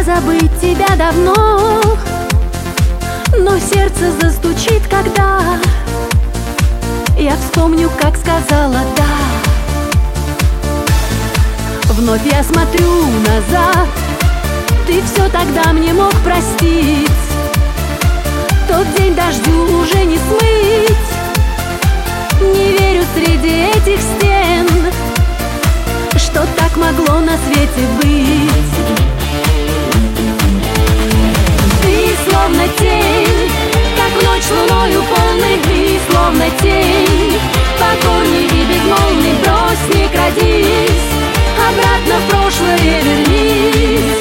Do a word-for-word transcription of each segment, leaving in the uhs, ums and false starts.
забыть тебя давно, но сердце застучит, когда я вспомню, как сказала «да». Вновь я смотрю назад, ты все тогда мне мог простить. Тот день дождю уже не смыть. Не верю среди этих стен, что так могло на свете быть. Ты словно тень, как в ночь луною полной. Ты словно тень, покорный и безмолвный. Брось, не крадись, обратно в прошлое вернись.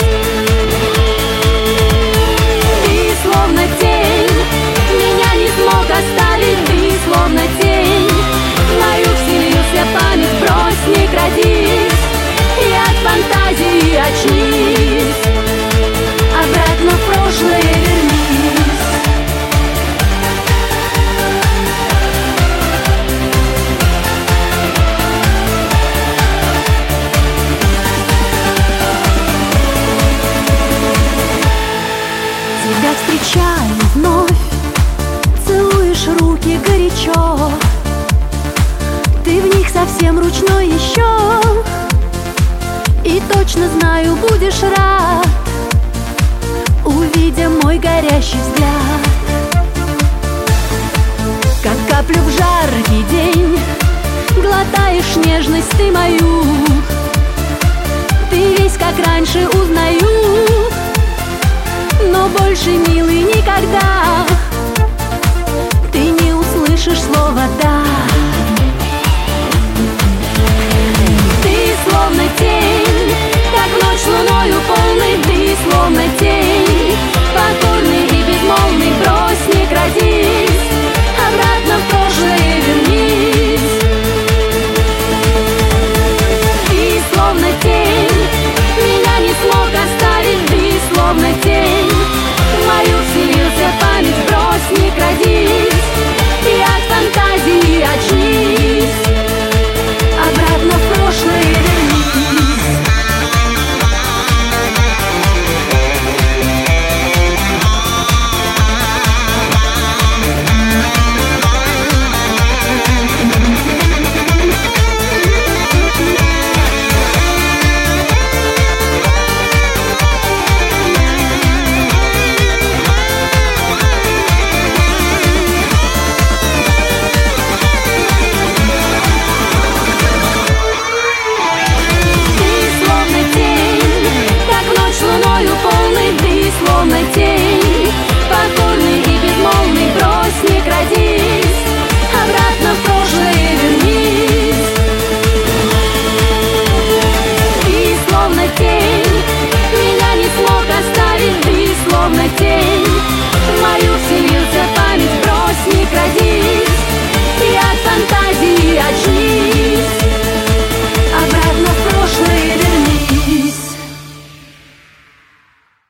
Ты словно тень, меня не смог оставить. Ты словно тень, в мою вселился память. Брось, не крадись, и от фантазии очнись. Обратно в прошлое вернись. Тебя встречаю вновь, целуешь руки горячо. Ты в них совсем ручной еще, и точно знаю, будешь рад, увидя мой горящий взгляд. Как каплю в жаркий день глотаешь нежность ты мою. Ты весь как раньше узнаю, но больше, милый, никогда ты не услышишь слова «да».